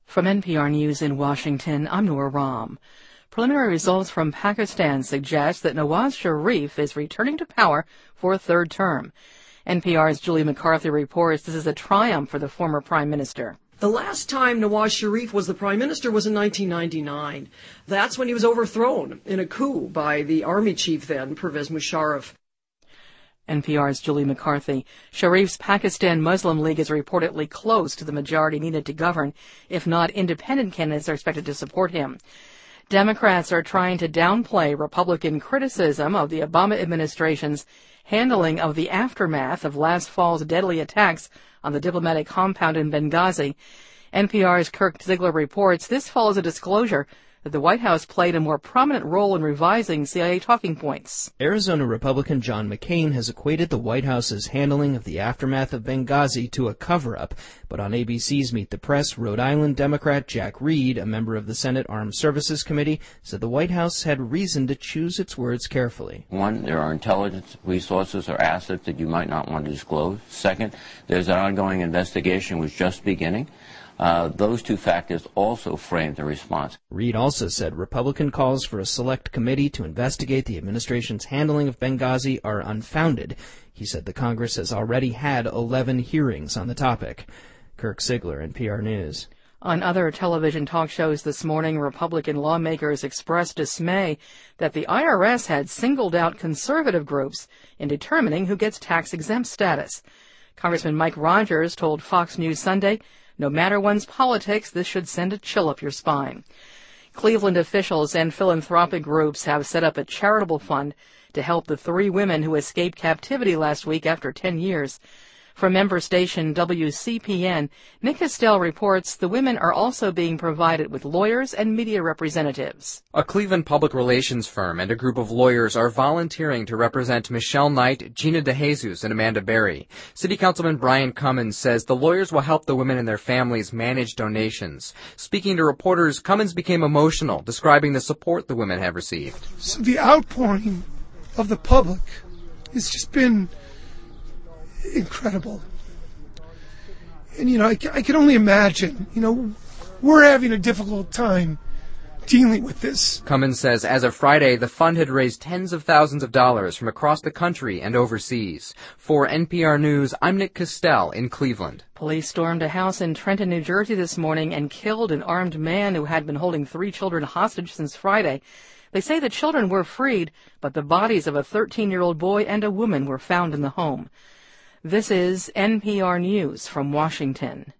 From NPR News in Washington, I'm Noor Ram. Preliminary results from Pakistan suggest that Nawaz Sharif is returning to power for a third term. NPR's Julie McCarthy reports this is a triumph for the former prime minister. The last time Nawaz Sharif was the prime minister was in 1999. That's when he was overthrown in a coup by the army chief then, Pervez Musharraf. NPR's Julie McCarthy. Sharif's Pakistan Muslim League is reportedly close to the majority needed to govern. If not, independent candidates are expected to support him. Democrats are trying to downplay Republican criticism of the Obama administration's handling of the aftermath of last fall's deadly attacks on the diplomatic compound in Benghazi. NPR's Kirk Ziegler reports this follows a disclosure that the White House played a more prominent role in revising CIA talking points. Arizona Republican John McCain has equated the White House's handling of the aftermath of Benghazi to a cover-up, but on ABC's Meet the Press, Rhode Island Democrat Jack Reed, a member of the Senate Armed Services Committee, said the White House had reason to choose its words carefully. One, there are intelligence resources or assets that you might not want to disclose. Second, there's an ongoing investigation which is just beginning. Those two factors also framed the response. Reed also said Republican calls for a select committee to investigate the administration's handling of Benghazi are unfounded. He said the Congress has already had 11 hearings on the topic. Kirk Ziegler, NPR News. On other television talk shows this morning, Republican lawmakers expressed dismay that the IRS had singled out conservative groups in determining who gets tax-exempt status. Congressman Mike Rogers told Fox News Sunday, "No matter one's politics, this should send a chill up your spine." Cleveland officials and philanthropic groups have set up a charitable fund to help the 3 women who escaped captivity last week after 10 years. From member station WCPN, Nick Castell reports the women are also being provided with lawyers and media representatives. A Cleveland public relations firm and a group of lawyers are volunteering to represent Michelle Knight, Gina DeJesus, and Amanda Berry. City Councilman Brian Cummins says the lawyers will help the women and their families manage donations. Speaking to reporters, Cummins became emotional, describing the support the women have received. So the outpouring of the public has just been incredible. And, I can only imagine, we're having a difficult time dealing with this. Cummins says as of Friday, the fund had raised tens of thousands of dollars from across the country and overseas. For NPR News, I'm Nick Castell in Cleveland. Police stormed a house in Trenton, New Jersey this morning and killed an armed man who had been holding 3 children hostage since Friday. They say the children were freed, but the bodies of a 13-year-old boy and a woman were found in the home. This is NPR News from Washington.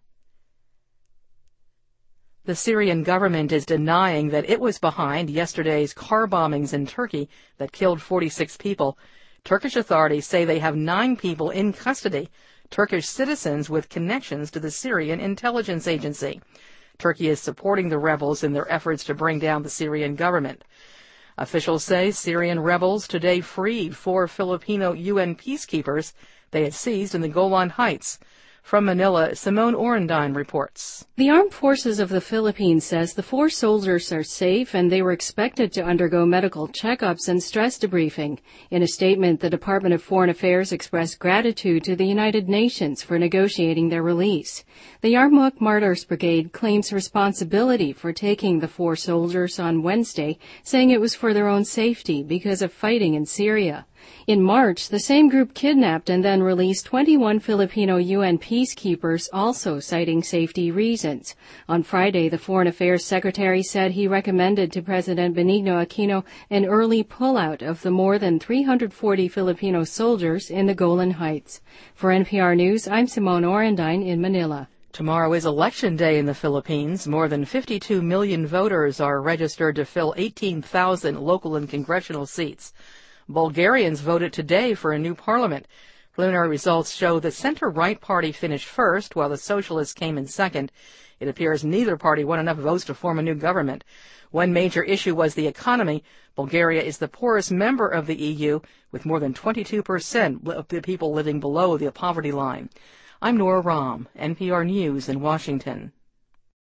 The Syrian government is denying that it was behind yesterday's car bombings in Turkey that killed 46 people. Turkish authorities say they have 9 people in custody, Turkish citizens with connections to the Syrian intelligence agency. Turkey is supporting the rebels in their efforts to bring down the Syrian government. Officials say Syrian rebels today freed 4 Filipino UN peacekeepers they had seized in the Golan Heights. From Manila, Simone Orendine reports. The Armed Forces of the Philippines says the 4 soldiers are safe and they were expected to undergo medical checkups and stress debriefing. In a statement, the Department of Foreign Affairs expressed gratitude to the United Nations for negotiating their release. The Yarmouk Martyrs Brigade claims responsibility for taking the 4 soldiers on Wednesday, saying it was for their own safety because of fighting in Syria. In March, the same group kidnapped and then released 21 Filipino UN peacekeepers, also citing safety reasons. On Friday, the Foreign Affairs Secretary said he recommended to President Benigno Aquino an early pullout of the more than 340 Filipino soldiers in the Golan Heights. For NPR News, I'm Simone Orendine in Manila. Tomorrow is Election Day in the Philippines. More than 52 million voters are registered to fill 18,000 local and congressional seats. Bulgarians voted today for a new parliament. Preliminary results show the center-right party finished first, while the socialists came in second. It appears neither party won enough votes to form a new government. One major issue was the economy. Bulgaria is the poorest member of the EU, with more than 22% of the people living below the poverty line. I'm Nora Ram, NPR News in Washington.